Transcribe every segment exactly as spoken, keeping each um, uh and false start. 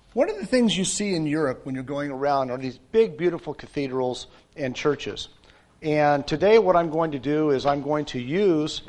One of the things you see in Europe when you're going around are these big, beautiful cathedrals and churches. And today what I'm going to do is I'm going to use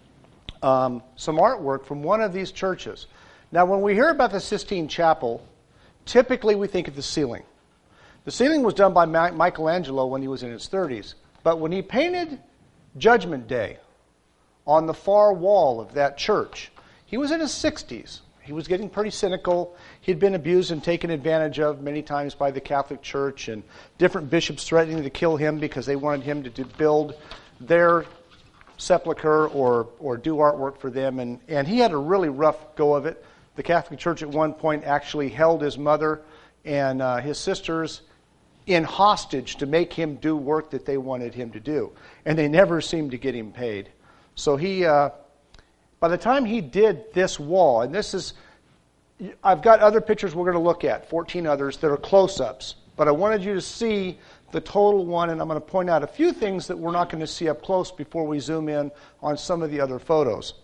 um, some artwork from one of these churches. Now, when we hear about the Sistine Chapel, typically we think of the ceiling. The ceiling was done by Ma- Michelangelo when he was in his thirties. But when he painted Judgment Day on the far wall of that church, he was in his sixties. He was getting pretty cynical. He'd been abused and taken advantage of many times by the Catholic Church, and different bishops threatening to kill him because they wanted him to do, build their sepulcher or or do artwork for them. And, and he had a really rough go of it. The Catholic Church at one point actually held his mother and uh, his sisters in hostage to make him do work that they wanted him to do. And they never seemed to get him paid. So he... Uh, By the time he did this wall, and this is, I've got other pictures we're going to look at, fourteen others that are close-ups, but I wanted you to see the total one, and I'm going to point out a few things that we're not going to see up close before we zoom in on some of the other photos.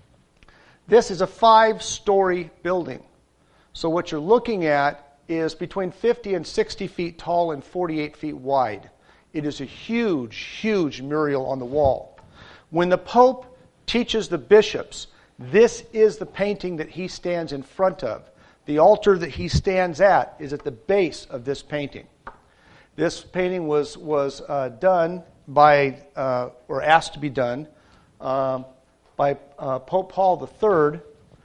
This is a five-story building. So what you're looking at is between fifty and sixty feet tall and forty-eight feet wide. It is a huge, huge mural on the wall. When the Pope teaches the bishops, this is the painting that he stands in front of. The altar that he stands at is at the base of this painting. This painting was was uh, done by, uh, or asked to be done, uh, by uh, Pope Paul the Third.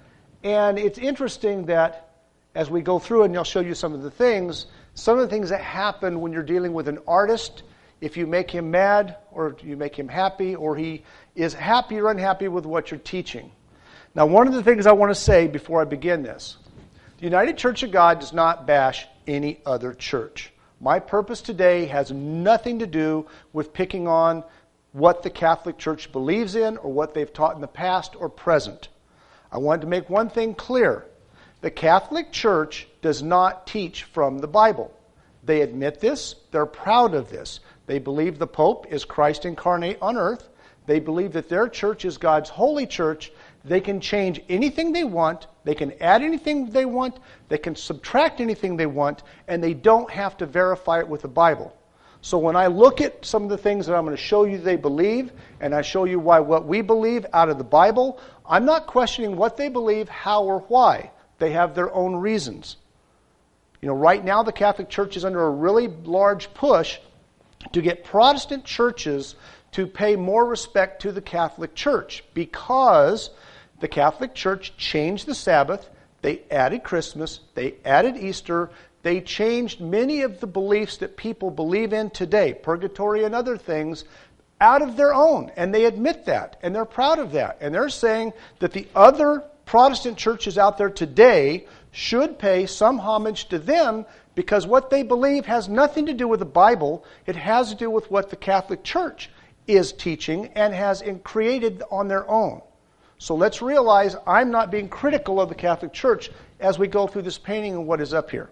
And it's interesting that as we go through, and I'll show you some of the things, some of the things that happen when you're dealing with an artist, if you make him mad or you make him happy, or he is happy or unhappy with what you're teaching. Now, one of the things I want to say before I begin this, the United Church of God does not bash any other church. My purpose today has nothing to do with picking on what the Catholic Church believes in or what they've taught in the past or present. I wanted to make one thing clear. The Catholic Church does not teach from the Bible. They admit this. They're proud of this. They believe the Pope is Christ incarnate on earth. They believe that their church is God's holy church. They can change anything they want. They can add anything they want. They can subtract anything they want. And they don't have to verify it with the Bible. So when I look at some of the things that I'm going to show you they believe, and I show you why what we believe out of the Bible, I'm not questioning what they believe, how, or why. They have their own reasons. You know, right now the Catholic Church is under a really large push to get Protestant churches to pay more respect to the Catholic Church, because the Catholic Church changed the Sabbath, they added Christmas, they added Easter, they changed many of the beliefs that people believe in today, purgatory and other things, out of their own, and they admit that, and they're proud of that, and they're saying that the other Protestant churches out there today should pay some homage to them, because what they believe has nothing to do with the Bible. It has to do with what the Catholic Church is teaching and has created on their own. So let's realize I'm not being critical of the Catholic Church as we go through this painting and what is up here.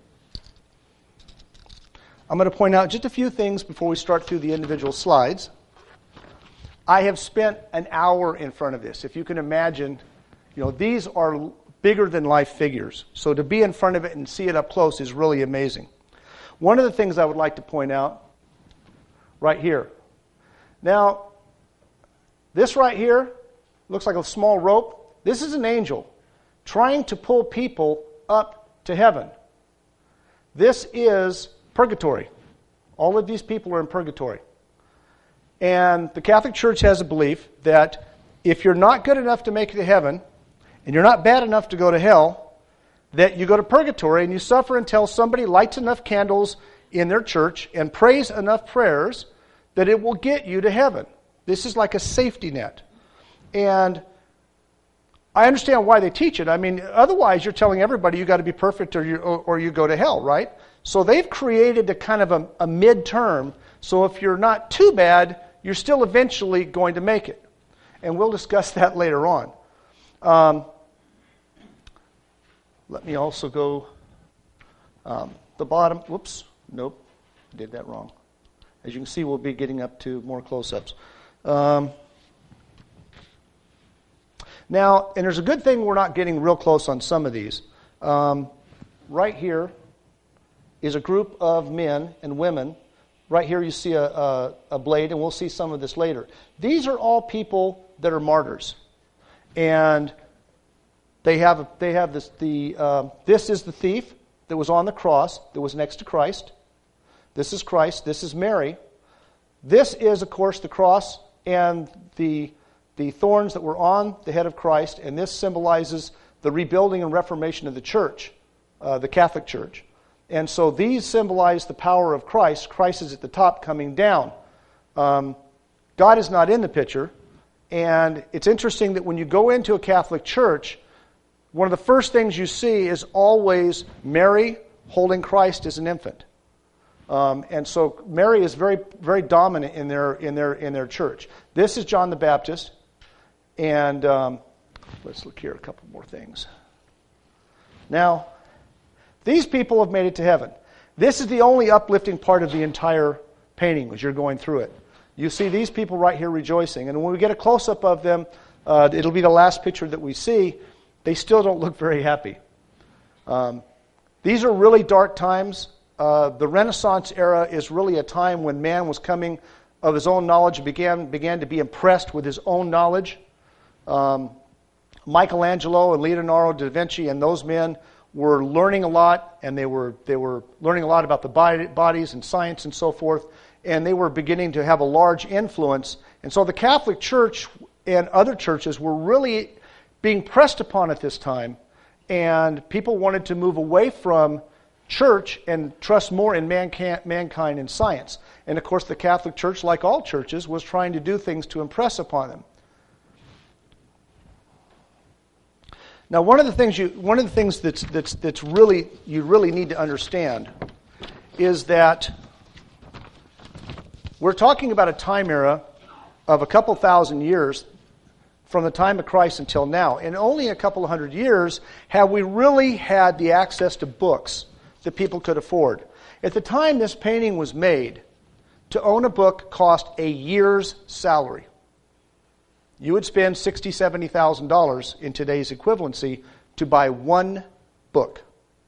I'm going to point out just a few things before we start through the individual slides. I have spent an hour in front of this. If you can imagine, you know, these are bigger than life figures. So to be in front of it and see it up close is really amazing. One of the things I would like to point out right here. Now, this right here looks like a small rope. This is an angel trying to pull people up to heaven. This is purgatory. All of these people are in purgatory. And the Catholic Church has a belief that if you're not good enough to make it to heaven, and you're not bad enough to go to hell, that you go to purgatory and you suffer until somebody lights enough candles in their church and prays enough prayers that it will get you to heaven. This is like a safety net. And I understand why they teach it. I mean, otherwise you're telling everybody you got to be perfect or you, or, or you go to hell, right? So they've created a kind of a, a mid-term. So if you're not too bad, you're still eventually going to make it. And we'll discuss that later on. Um, let me also go um, the bottom. Whoops. Nope. Did that wrong. As you can see, we'll be getting up to more close-ups. Um, now, and there's a good thing we're not getting real close on some of these. Um, right here is a group of men and women. Right here you see a, a, a blade, and we'll see some of this later. These are all people that are martyrs. And they have they have this the uh, this is the thief that was on the cross, that was next to Christ. This is Christ. This is Mary. This is, of course, the cross and the the thorns that were on the head of Christ, and this symbolizes the rebuilding and reformation of the church, uh, the Catholic Church. And so these symbolize the power of Christ. Christ is at the top coming down. Um, God is not in the picture. And it's interesting that when you go into a Catholic church, one of the first things you see is always Mary holding Christ as an infant. Um, and so Mary is very, very dominant in their in their in their church. This is John the Baptist, and um, let's look here a couple more things. Now, these people have made it to heaven. This is the only uplifting part of the entire painting as you're going through it. You see these people right here rejoicing. And when we get a close-up of them, uh, it'll be the last picture that we see, they still don't look very happy. Um, these are really dark times. Uh, the Renaissance era is really a time when man was coming of his own knowledge and began, began to be impressed with his own knowledge. Um, Michelangelo and Leonardo da Vinci and those men were learning a lot, and they were they were learning a lot about the body, bodies and science and so forth, and they were beginning to have a large influence. And so the Catholic Church and other churches were really being pressed upon at this time, and people wanted to move away from church and trust more in mankind, mankind and science. And of course the Catholic Church, like all churches, was trying to do things to impress upon them. Now, one of the things you one of the things that's that's that's really you really need to understand is that we're talking about a time era of a couple thousand years from the time of Christ until now. And only a couple of hundred years have we really had the access to books that people could afford. At the time this painting was made, to own a book cost a year's salary. You would spend sixty thousand dollars, seventy thousand dollars in today's equivalency to buy one book.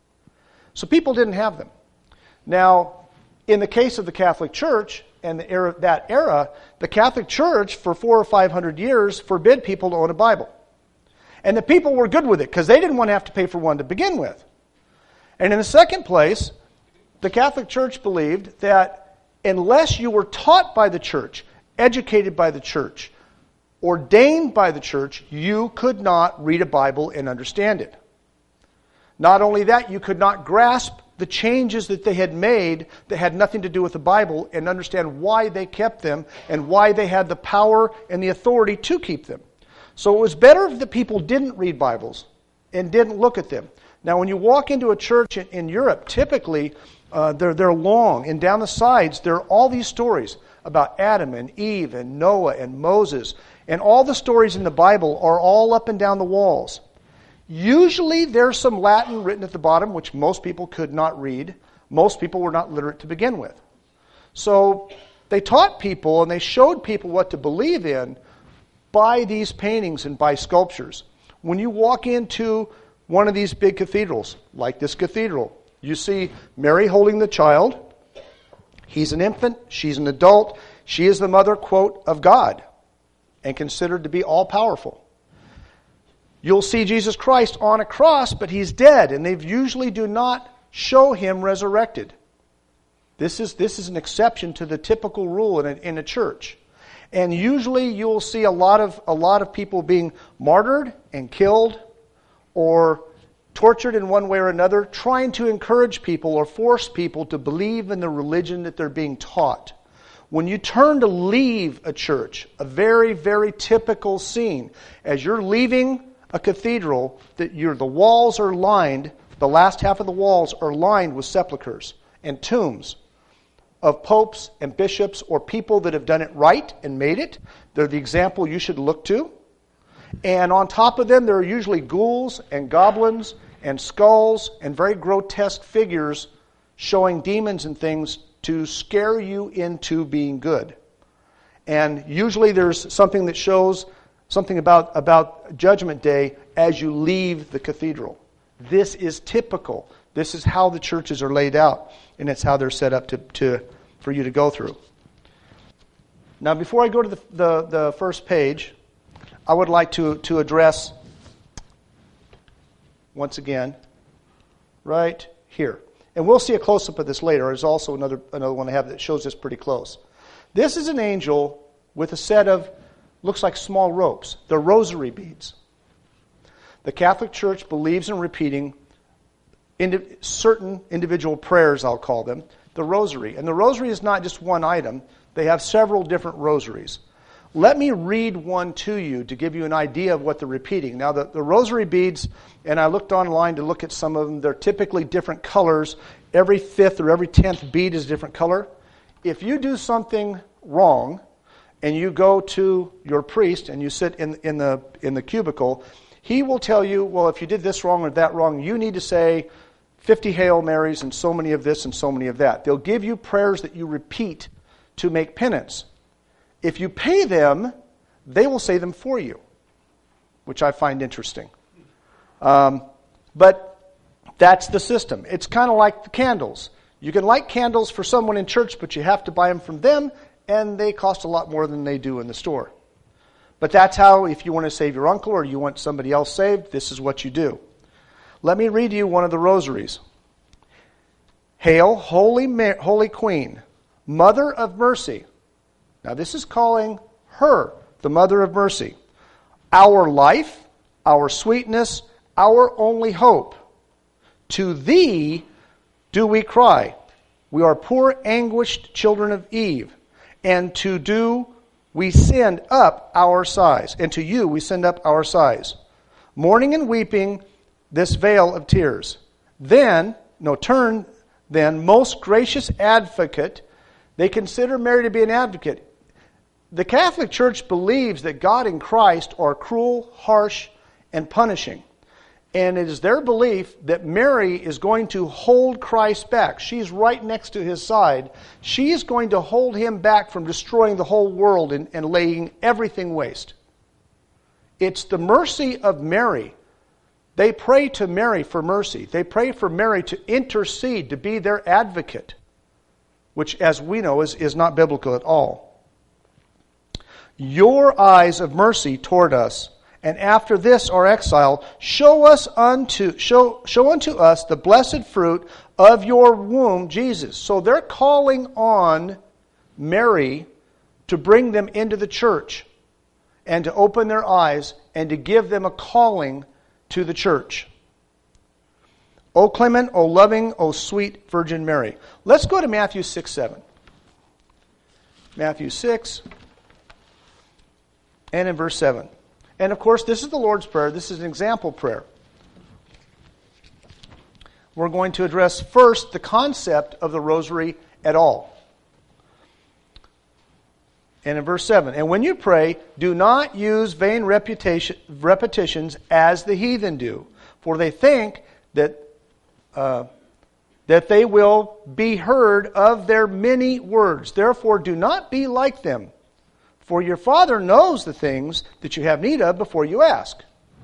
So people didn't have them. Now, in the case of the Catholic Church and the era, that era, the Catholic Church for four or five hundred years forbid people to own a Bible. And the people were good with it because they didn't want to have to pay for one to begin with. And in the second place, the Catholic Church believed that unless you were taught by the church, educated by the church, ordained by the church, you could not read a Bible and understand it. Not only that, you could not grasp the changes that they had made that had nothing to do with the Bible and understand why they kept them and why they had the power and the authority to keep them. So it was better if the people didn't read Bibles and didn't look at them. Now, when you walk into a church in, in Europe, typically uh, they're, they're long, and down the sides there are all these stories about Adam and Eve and Noah and Moses. And all the stories in the Bible are all up and down the walls. Usually there's some Latin written at the bottom, which most people could not read. Most people were not literate to begin with. So they taught people and they showed people what to believe in by these paintings and by sculptures. When you walk into one of these big cathedrals, like this cathedral, you see Mary holding the child. He's an infant. She's an adult. She is the mother, quote, of God, and considered to be all-powerful. You'll see Jesus Christ on a cross, but he's dead, and they usually do not show him resurrected. This is this is an exception to the typical rule in a, in a church. And usually you'll see a lot of a lot of people being martyred and killed or tortured in one way or another, trying to encourage people or force people to believe in the religion that they're being taught. When you turn to leave a church, a very, very typical scene, as you're leaving a cathedral, that you're, the walls are lined, the last half of the walls are lined with sepulchres and tombs of popes and bishops or people that have done it right and made it. They're the example you should look to. And on top of them, there are usually ghouls and goblins and skulls and very grotesque figures showing demons and things to scare you into being good. And usually there's something that shows something about, about Judgment Day as you leave the cathedral. This is typical. This is how the churches are laid out, and it's how they're set up to, to for you to go through. Now, before I go to the, the, the first page, I would like to, to address, once again, right here. And we'll see a close-up of this later. There's also another, another one I have that shows this pretty close. This is an angel with a set of, looks like small ropes. They're rosary beads. The Catholic Church believes in repeating indi- certain individual prayers, I'll call them, the rosary. And the rosary is not just one item. They have several different rosaries. Let me read one to you to give you an idea of what they're repeating. Now, the, the rosary beads, and I looked online to look at some of them, they're typically different colors. Every fifth or every tenth bead is a different color. If you do something wrong, and you go to your priest and you sit in, in, the, in the cubicle, he will tell you, well, if you did this wrong or that wrong, you need to say fifty Hail Marys and so many of this and so many of that. They'll give you prayers that you repeat to make penance. If you pay them, they will say them for you, which I find interesting. Um, but that's the system. It's kind of like the candles. You can light candles for someone in church, but you have to buy them from them, and they cost a lot more than they do in the store. But that's how, if you want to save your uncle or you want somebody else saved, this is what you do. Let me read you one of the rosaries. Hail, Holy, Ma- Holy Queen, Mother of Mercy. Now this is calling her the Mother of Mercy. Our life, our sweetness, our only hope. To thee do we cry. We are poor, anguished children of Eve. And to do we send up our sighs. And to you we send up our sighs. Mourning and weeping this veil of tears. Then, no, turn then, most gracious advocate. They consider Mary to be an advocate. The Catholic Church believes that God and Christ are cruel, harsh, and punishing. And it is their belief that Mary is going to hold Christ back. She's right next to his side. She is going to hold him back from destroying the whole world and, and laying everything waste. It's the mercy of Mary. They pray to Mary for mercy. They pray for Mary to intercede, to be their advocate, which, as we know, is, is not biblical at all. Your eyes of mercy toward us, and after this our exile, show us unto show show unto us the blessed fruit of your womb, Jesus. So they're calling on Mary to bring them into the church and to open their eyes and to give them a calling to the church. O clement, O loving, O sweet Virgin Mary. Let's go to Matthew six seven. Matthew six. And in verse seven. And of course, this is the Lord's Prayer. This is an example prayer. We're going to address first the concept of the rosary at all. And in verse seven, and when you pray, do not use vain reputation, repetitions as the heathen do, for they think that uh, that they will be heard of their many words. Therefore, do not be like them. For your Father knows the things that you have need of before you ask.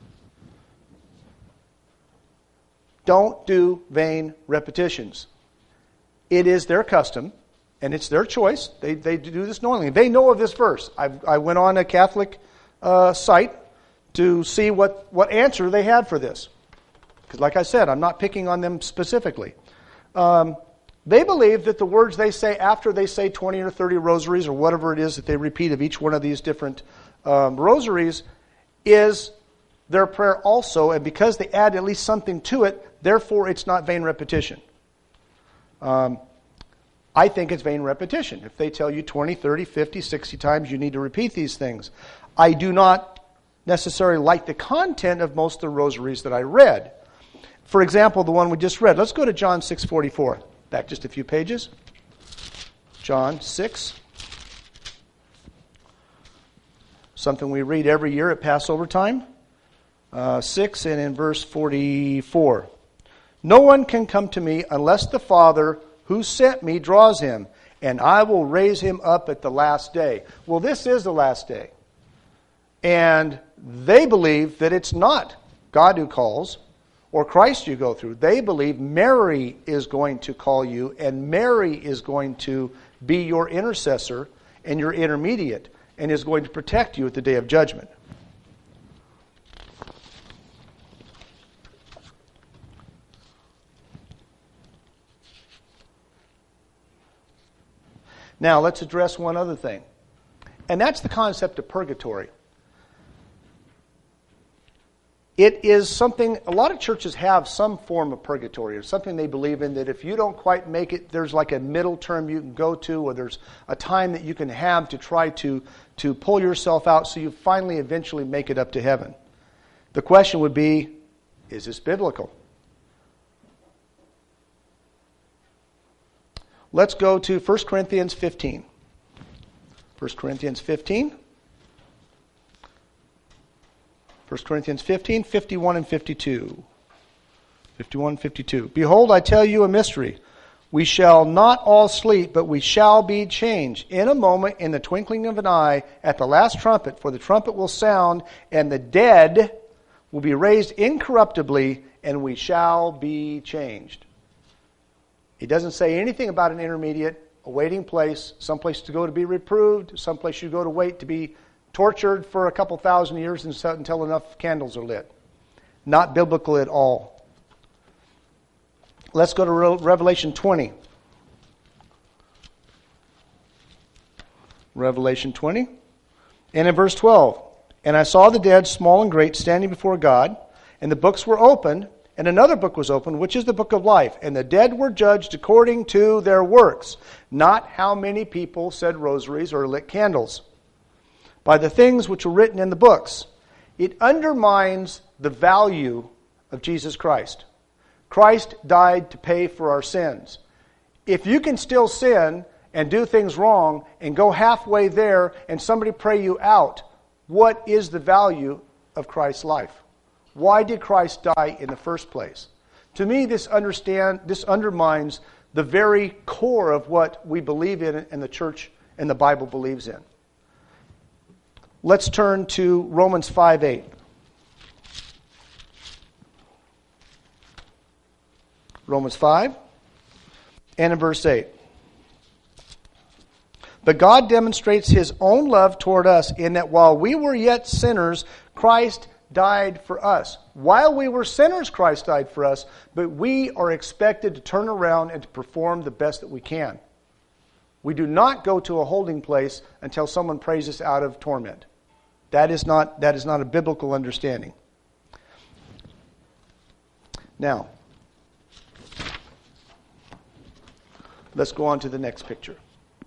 Don't do vain repetitions. It is their custom, and it's their choice. They they do this knowingly. They know of this verse. I I went on a Catholic uh, site to see what, what answer they had for this. Because like I said, I'm not picking on them specifically. Um, They believe that the words they say after they say twenty or thirty rosaries or whatever it is that they repeat of each one of these different um, rosaries is their prayer also. And because they add at least something to it, therefore it's not vain repetition. Um, I think it's vain repetition. If they tell you twenty, thirty, fifty, sixty times you need to repeat these things. I do not necessarily like the content of most of the rosaries that I read. For example, the one we just read. Let's go to John six forty-four. Back just a few pages. John six. Something we read every year at Passover time. Uh, six and in verse forty-four. No one can come to me unless the Father who sent me draws him, and I will raise him up at the last day. Well, this is the last day. And they believe that it's not God who calls or Christ you go through. They believe Mary is going to call you, and Mary is going to be your intercessor and your intermediate, and is going to protect you at the day of judgment. Now, let's address one other thing, and that's the concept of purgatory. It is something, a lot of churches have some form of purgatory, or something they believe in, that if you don't quite make it, there's like a middle term you can go to, or there's a time that you can have to try to, to pull yourself out so you finally eventually make it up to heaven. The question would be, is this biblical? Let's go to First Corinthians fifteen. First Corinthians fifteen. First Corinthians fifteen, fifty-one and fifty-two. fifty-one, fifty-two. Behold, I tell you a mystery. We shall not all sleep, but we shall be changed in a moment, in the twinkling of an eye, at the last trumpet. For the trumpet will sound, and the dead will be raised incorruptibly, and we shall be changed. He doesn't say anything about an intermediate, a waiting place, someplace to go to be reproved, someplace you go to wait to be tortured for a couple thousand years until enough candles are lit. Not biblical at all. Let's go to Revelation twenty. Revelation twenty. And in verse twelve, and I saw the dead, small and great, standing before God, and the books were opened, and another book was opened, which is the book of life. And the dead were judged according to their works, not how many people said rosaries or lit candles, by the things which were written in the books. It undermines the value of Jesus Christ. Christ died to pay for our sins. If you can still sin and do things wrong and go halfway there and somebody pray you out, what is the value of Christ's life? Why did Christ die in the first place? To me, this understand this undermines the very core of what we believe in and the church and the Bible believes in. Let's turn to Romans five eight. Romans five, and in verse eight. But God demonstrates His own love toward us in that while we were yet sinners, Christ died for us. While we were sinners, Christ died for us, but we are expected to turn around and to perform the best that we can. We do not go to a holding place until someone prays us out of torment. That is not, that is not a biblical understanding. Now, let's go on to the next picture.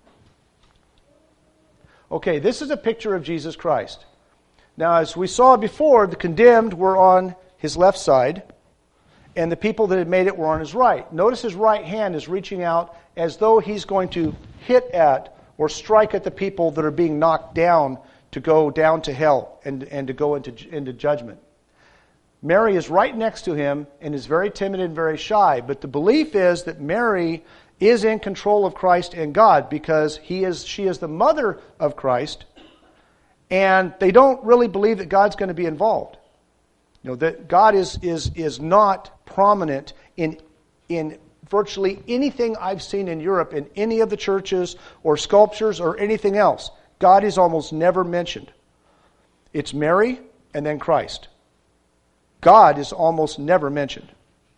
Okay, this is a picture of Jesus Christ. Now, as we saw before, the condemned were on His left side, and the people that had made it were on His right. Notice His right hand is reaching out as though He's going to hit at or strike at the people that are being knocked down to go down to hell and, and to go into, into judgment. Mary is right next to Him and is very timid and very shy, but the belief is that Mary is in control of Christ and God because he is, she is the mother of Christ, and they don't really believe that God's going to be involved. You know, that God is, is, is not prominent in, in virtually anything I've seen in Europe, in any of the churches or sculptures or anything else. God is almost never mentioned. It's Mary and then Christ. God is almost never mentioned.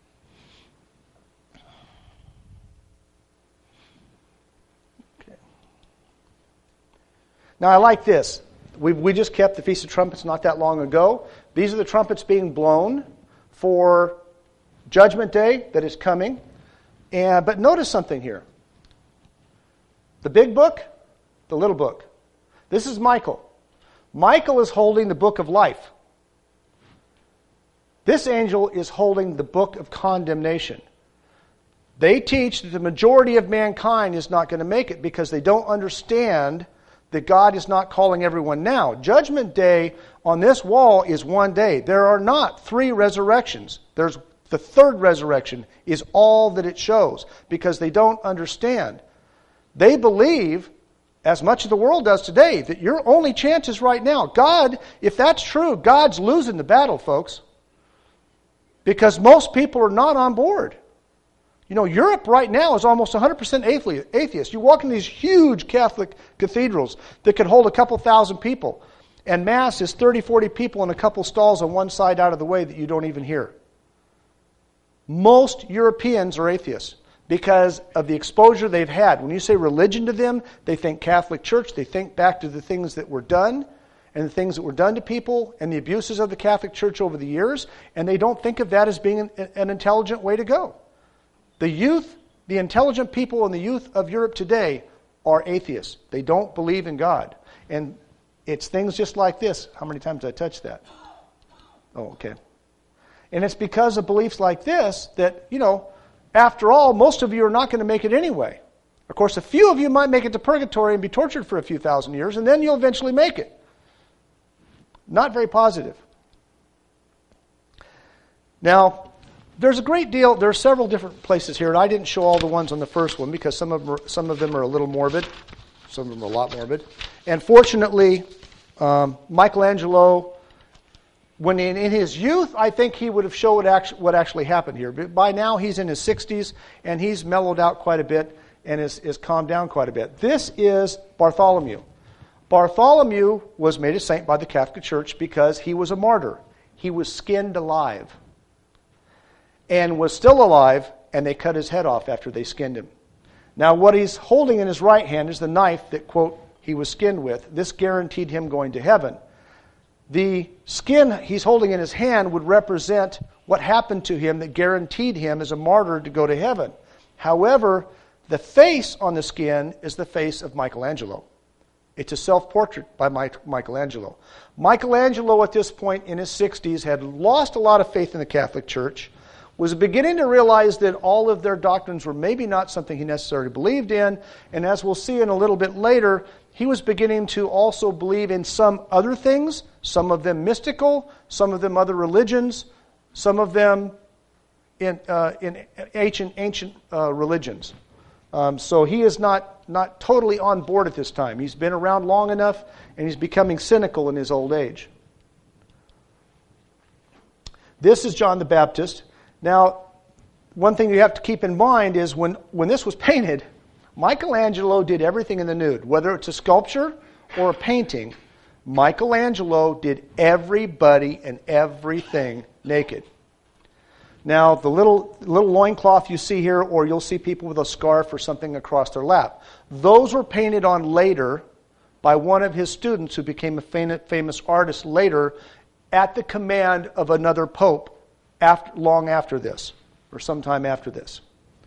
Okay. Now I like this. We, we just kept the Feast of Trumpets not that long ago. These are the trumpets being blown for Judgment Day that is coming. And, but notice something here. The big book, the little book. This is Michael. Michael is holding the book of life. This angel is holding the book of condemnation. They teach that the majority of mankind is not going to make it because they don't understand that God is not calling everyone now. Judgment Day on this wall is one day. There are not three resurrections. There's the third resurrection is all that it shows because they don't understand. They believe, as much of the world does today, that your only chance is right now. God, if that's true, God's losing the battle, folks. because most people are not on board. You know, Europe right now is almost one hundred percent atheist. You walk in these huge Catholic cathedrals that could hold a couple thousand people, and Mass is thirty, forty people in a couple stalls on one side out of the way that you don't even hear. Most Europeans are atheists because of the exposure they've had. When you say religion to them, they think Catholic Church, they think back to the things that were done, and the things that were done to people, and the abuses of the Catholic Church over the years, and they don't think of that as being an, an intelligent way to go. The youth, the intelligent people in the youth of Europe today are atheists. They don't believe in God. And it's things just like this. How many times did I touch that? Oh, okay. And it's because of beliefs like this that, you know, after all, most of you are not going to make it anyway. Of course, a few of you might make it to purgatory and be tortured for a few thousand years, and then you'll eventually make it. Not very positive. Now, there's a great deal, there are several different places here, and I didn't show all the ones on the first one because some of them are, some of them are a little morbid. Some of them are a lot morbid. And fortunately, um, Michelangelo, when in, in his youth, I think he would have showed actu- what actually happened here. But by now, he's in his sixties, and he's mellowed out quite a bit and is, is calmed down quite a bit. This is Bartholomew. Bartholomew was made a saint by the Catholic Church because he was a martyr. He was skinned alive and was still alive, and they cut his head off after they skinned him. Now, what he's holding in his right hand is the knife that, quote, he was skinned with. This guaranteed him going to heaven. The skin he's holding in his hand would represent what happened to him that guaranteed him as a martyr to go to heaven. However, the face on the skin is the face of Michelangelo. It's a self-portrait by Michelangelo. Michelangelo, at this point in his sixties, had lost a lot of faith in the Catholic Church, was beginning to realize that all of their doctrines were maybe not something he necessarily believed in, and as we'll see in a little bit later, he was beginning to also believe in some other things, some of them mystical, some of them other religions, some of them in, uh, in ancient, ancient uh, religions. Um, so he is not, not totally on board at this time. He's been around long enough, and he's becoming cynical in his old age. This is John the Baptist. Now, one thing you have to keep in mind is when, when this was painted, Michelangelo did everything in the nude. Whether it's a sculpture or a painting, Michelangelo did everybody and everything naked. Now, the little little loincloth you see here, or you'll see people with a scarf or something across their lap, those were painted on later by one of his students who became a famous artist later at the command of another pope after, long after this, or sometime after this.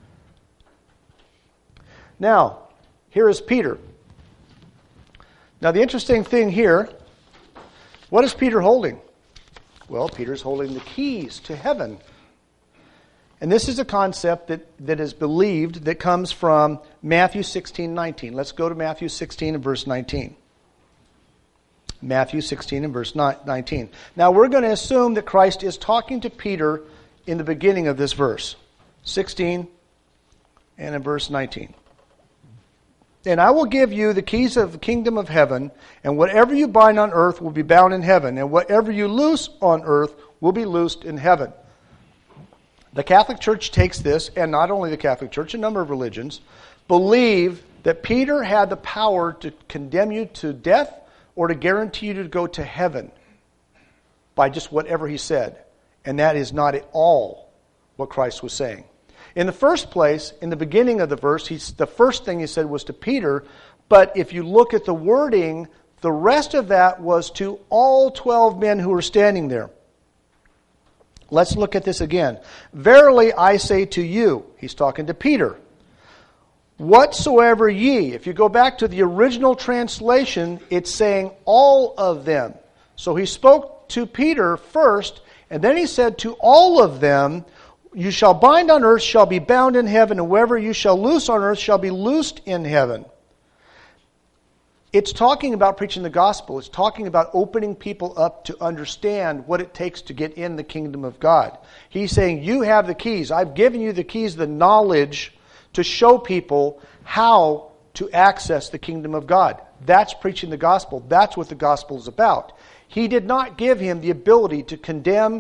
Now, here is Peter. Now, the interesting thing here, what is Peter holding? Well, Peter's holding the keys to heaven. And this is a concept that, that is believed that comes from Matthew sixteen nineteen. Let's go to Matthew sixteen and verse nineteen. Matthew sixteen and verse nineteen. Now we're going to assume that Christ is talking to Peter in the beginning of this verse. sixteen and in verse nineteen. And I will give you the keys of the kingdom of heaven, and whatever you bind on earth will be bound in heaven, and whatever you loose on earth will be loosed in heaven. The Catholic Church takes this, and not only the Catholic Church, a number of religions, believe that Peter had the power to condemn you to death or to guarantee you to go to heaven by just whatever he said. And that is not at all what Christ was saying. In the first place, in the beginning of the verse, he's, the first thing he said was to Peter, but if you look at the wording, the rest of that was to all twelve men who were standing there. Let's look at this again. Verily I say to you, he's talking to Peter, whatsoever ye, if you go back to the original translation, it's saying all of them. So he spoke to Peter first, and then he said to all of them, you shall bind on earth shall be bound in heaven, and wherever you shall loose on earth shall be loosed in heaven. It's talking about preaching the gospel. It's talking about opening people up to understand what it takes to get in the kingdom of God. He's saying, you have the keys. I've given you the keys, the knowledge to show people how to access the kingdom of God. That's preaching the gospel. That's what the gospel is about. He did not give him the ability to condemn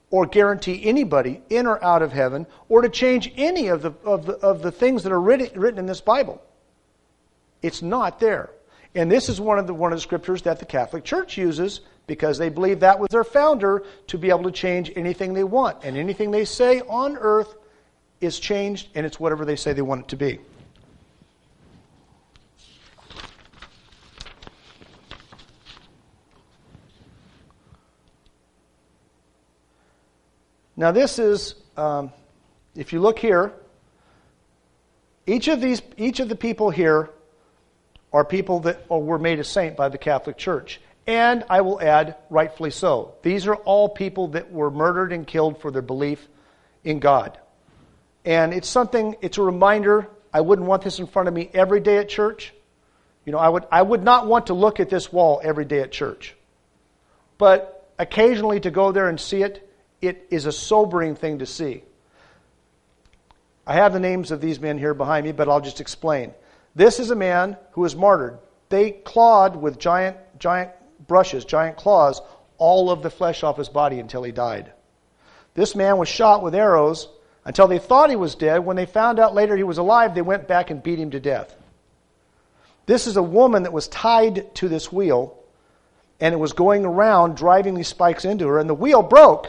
or guarantee anybody in or out of heaven, or to change any of the, of the, of the things that are written, written in this Bible. It's not there. And this is one of the one of the scriptures that the Catholic Church uses because they believe that was their founder to be able to change anything they want. And anything they say on earth is changed, and it's whatever they say they want it to be. Now this is, um, if you look here, each of these, each of the people here are people that were made a saint by the Catholic Church. And I will add, rightfully so. These are all people that were murdered and killed for their belief in God. And it's something, it's a reminder. I wouldn't want this in front of me every day at church. You know, I would, I would not want to look at this wall every day at church. But occasionally to go there and see it, it is a sobering thing to see. I have the names of these men here behind me, but I'll just explain. This is a man who was martyred. They clawed with giant, giant brushes, giant claws, all of the flesh off his body until he died. This man was shot with arrows until they thought he was dead. When they found out later he was alive, they went back and beat him to death. This is a woman that was tied to this wheel, and it was going around driving these spikes into her, and the wheel broke,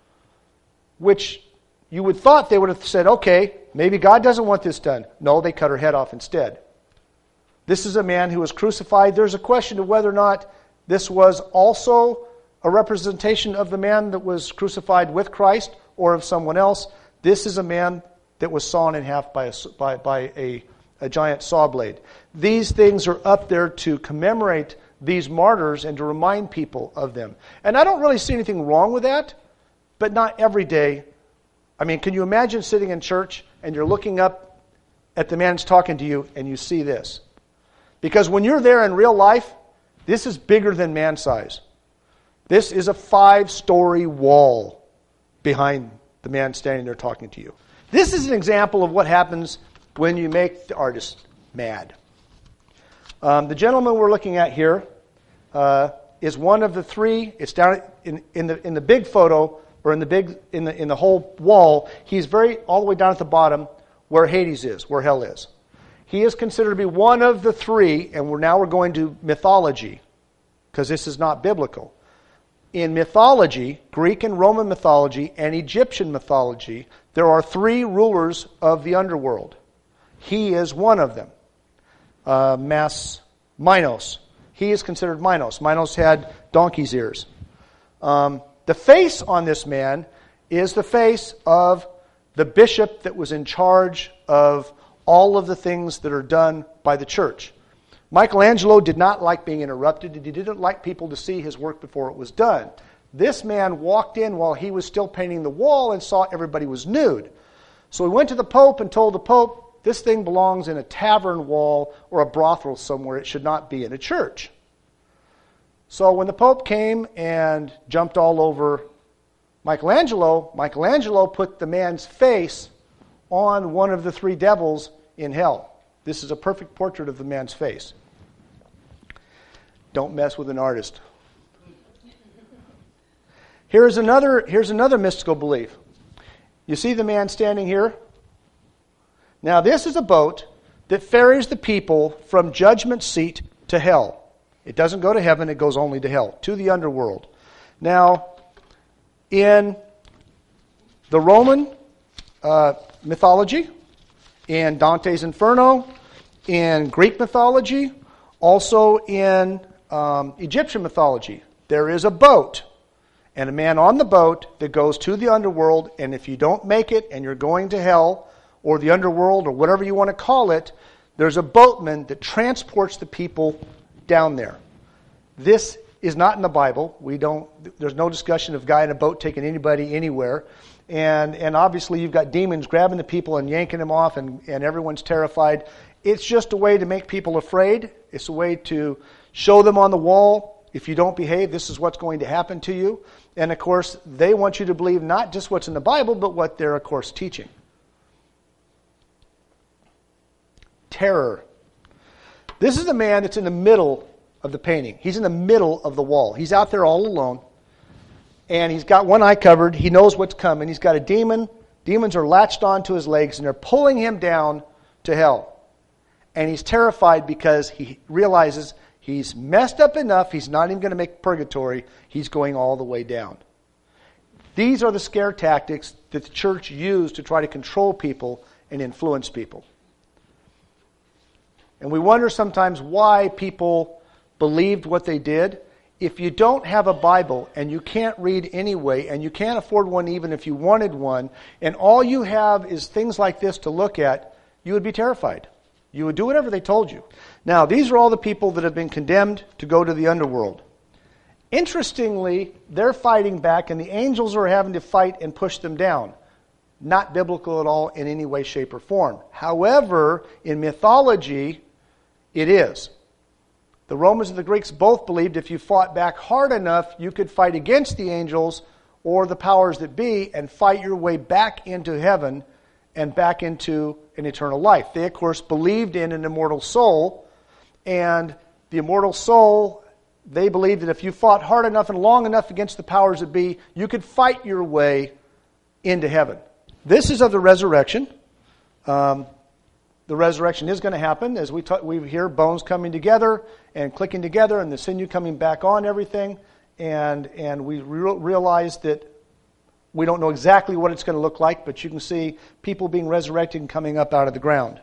which you would thought they would have said, okay, maybe God doesn't want this done. No, they cut her head off instead. This is a man who was crucified. There's a question of whether or not this was also a representation of the man that was crucified with Christ or of someone else. This is a man that was sawn in half by a, by, by a, a giant saw blade. These things are up there to commemorate these martyrs and to remind people of them. And I don't really see anything wrong with that, but not every day. I mean, can you imagine sitting in church and you're looking up at the man who's talking to you and you see this? Because when you're there in real life, this is bigger than man size. This is a five-story wall behind the man standing there talking to you. This is an example of what happens when you make the artist mad. Um, the gentleman we're looking at here uh, is one of the three. It's down in, in the in the big photo, or in the big in the in the whole wall. He's very all the way down at the bottom where Hades is, where hell is. He is considered to be one of the three, and we're now we're going to mythology, because this is not biblical. In mythology, Greek and Roman mythology and Egyptian mythology, there are three rulers of the underworld. He is one of them. Uh, Mas, Minos. He is considered Minos. Minos had donkey's ears. Um, the face on this man is the face of the bishop that was in charge of all of the things that are done by the church. Michelangelo did not like being interrupted. He didn't like people to see his work before it was done. This man walked in while he was still painting the wall and saw everybody was nude. So he went to the Pope and told the Pope, this thing belongs in a tavern wall or a brothel somewhere. It should not be in a church. So when the Pope came and jumped all over Michelangelo, Michelangelo put the man's face on one of the three devils in hell. This is a perfect portrait of the man's face. Don't mess with an artist. Here's another, here's another mystical belief. You see the man standing here? Now this is a boat that ferries the people from judgment seat to hell. It doesn't go to heaven, it goes only to hell, to the underworld. Now, in the Roman uh, mythology, in Dante's Inferno, in Greek mythology, also in um, Egyptian mythology, there is a boat and a man on the boat that goes to the underworld, and if you don't make it and you're going to hell or the underworld or whatever you want to call it, there's a boatman that transports the people down there. This is not in the Bible. We don't. There's no discussion of a guy in a boat taking anybody anywhere. And and obviously you've got demons grabbing the people and yanking them off, and, and everyone's terrified. It's just a way to make people afraid. It's a way to show them on the wall, if you don't behave, this is what's going to happen to you. And of course, they want you to believe not just what's in the Bible, but what they're, of course, teaching. Terror. This is the man that's in the middle of the painting. He's in the middle of the wall. He's out there all alone. and he's got one eye covered. He knows what's coming. He's got a demon. Demons are latched onto his legs, and they're pulling him down to hell. And he's terrified because he realizes he's messed up enough. He's not even going to make purgatory. He's going all the way down. These are the scare tactics that the church used to try to control people and influence people. And we wonder sometimes why people believed what they did. If you don't have a Bible and you can't read anyway, and you can't afford one even if you wanted one, and all you have is things like this to look at, you would be terrified. You would do whatever they told you. Now, these are all the people that have been condemned to go to the underworld. Interestingly, they're fighting back, and the angels are having to fight and push them down. Not biblical at all in any way, shape, or form. However, in mythology, it is. The Romans and the Greeks both believed if you fought back hard enough, you could fight against the angels or the powers that be and fight your way back into heaven and back into an eternal life. They, of course, believed in an immortal soul, and the immortal soul, they believed that if you fought hard enough and long enough against the powers that be, you could fight your way into heaven. This is of the resurrection. Um, the resurrection is going to happen as we talk, we hear bones coming together and clicking together and the sinew coming back on everything. And, and we re- realize that we don't know exactly what it's going to look like, but you can see people being resurrected and coming up out of the ground.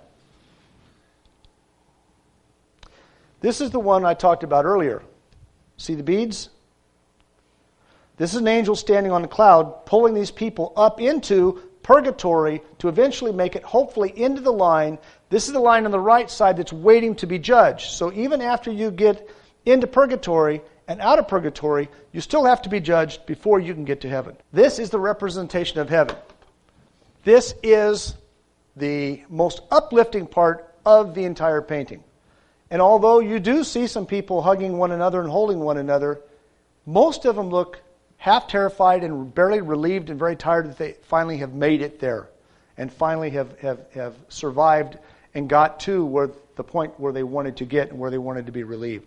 This is the one I talked about earlier. See the beads? This is an angel standing on a cloud pulling these people up into purgatory to eventually make it hopefully into the line. This is the line on the right side that's waiting to be judged. So even after you get into purgatory and out of purgatory, you still have to be judged before you can get to heaven. This is the representation of heaven. This is the most uplifting part of the entire painting. And although you do see some people hugging one another and holding one another, most of them look half terrified and barely relieved and very tired that they finally have made it there and finally have, have, have survived and got to where the point where they wanted to get and where they wanted to be relieved.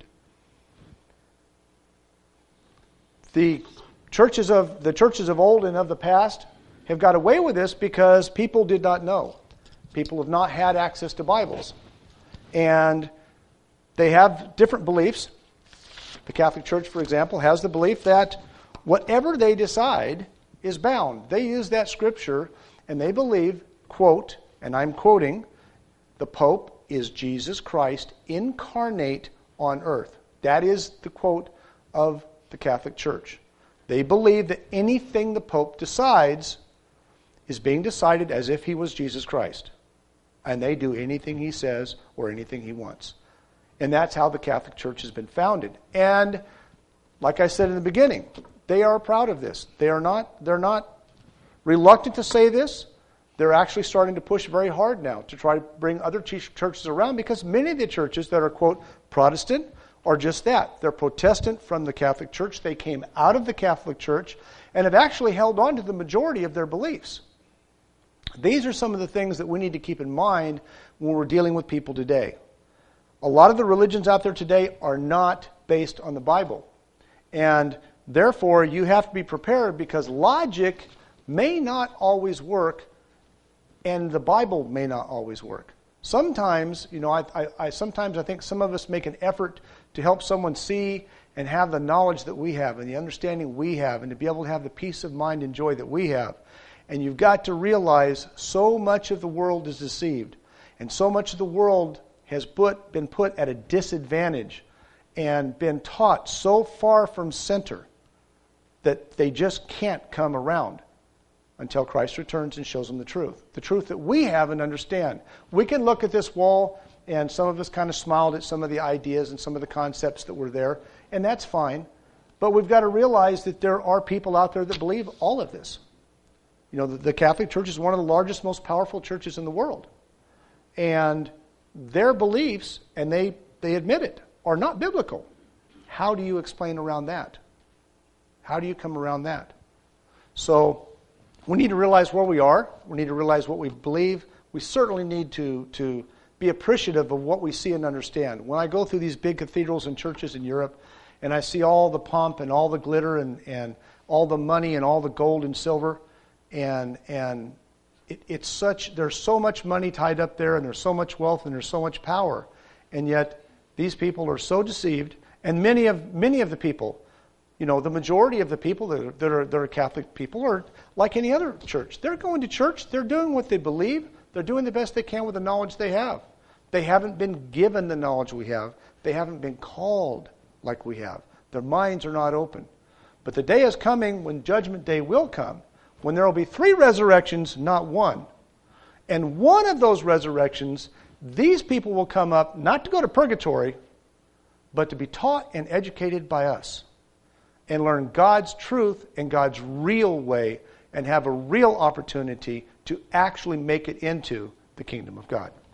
The churches of the churches of old and of the past have got away with this because people did not know. People have not had access to Bibles. And they have different beliefs. The Catholic Church, for example, has the belief that whatever they decide is bound. They use that scripture and they believe, quote, and I'm quoting, the Pope is Jesus Christ incarnate on earth. That is the quote of the Catholic Church. They believe that anything the Pope decides is being decided as if he was Jesus Christ. And they do anything he says or anything he wants. And that's how the Catholic Church has been founded. And like I said in the beginning, they are proud of this. They are not, they're not reluctant to say this. They're actually starting to push very hard now to try to bring other churches around because many of the churches that are, quote, Protestant are just that. They're Protestant from the Catholic Church. They came out of the Catholic Church and have actually held on to the majority of their beliefs. These are some of the things that we need to keep in mind when we're dealing with people today. A lot of the religions out there today are not based on the Bible. And therefore, you have to be prepared because logic may not always work and the Bible may not always work. Sometimes, you know, I, I, I sometimes I think some of us make an effort to help someone see and have the knowledge that we have and the understanding we have and to be able to have the peace of mind and joy that we have. And you've got to realize so much of the world is deceived and so much of the world has put, been put at a disadvantage and been taught so far from center that they just can't come around until Christ returns and shows them the truth. The truth that we have and understand. We can look at this wall, and some of us kind of smiled at some of the ideas and some of the concepts that were there, and that's fine. But we've got to realize that there are people out there that believe all of this. You know, the, the Catholic Church is one of the largest, most powerful churches in the world. And their beliefs, and they, they admit it, are not biblical. How do you explain around that? How do you come around that? So we need to realize where we are. We need to realize what we believe. We certainly need to, to be appreciative of what we see and understand. When I go through these big cathedrals and churches in Europe, and I see all the pomp and all the glitter and, and all the money and all the gold and silver, and and it, it's such there's so much money tied up there, and there's so much wealth, and there's so much power, and yet these people are so deceived. And many of many of the people, you know, the majority of the people that are, that are that are Catholic people are like any other church. They're going to church. They're doing what they believe. They're doing the best they can with the knowledge they have. They haven't been given the knowledge we have. They haven't been called like we have. Their minds are not open. But the day is coming when Judgment Day will come, when there will be three resurrections, not one. And one of those resurrections, these people will come up not to go to purgatory, but to be taught and educated by us and learn God's truth and God's real way and have a real opportunity to actually make it into the kingdom of God.